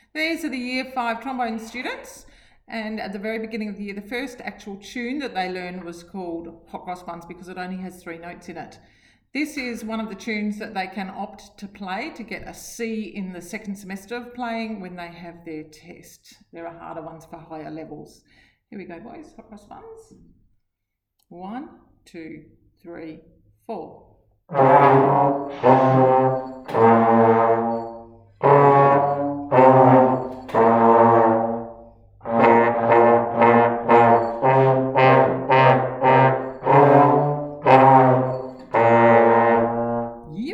These are the Year 5 trombone students, and at the very beginning of the year, the first actual tune that they learned was called Hot Cross Buns because it only has 3 notes in it. This is one of the tunes that they can opt to play to get a C in the second semester of playing when they have their test. There are harder ones for higher levels. Here we go, boys. Hot Cross Buns. 1, 2, 3, 4.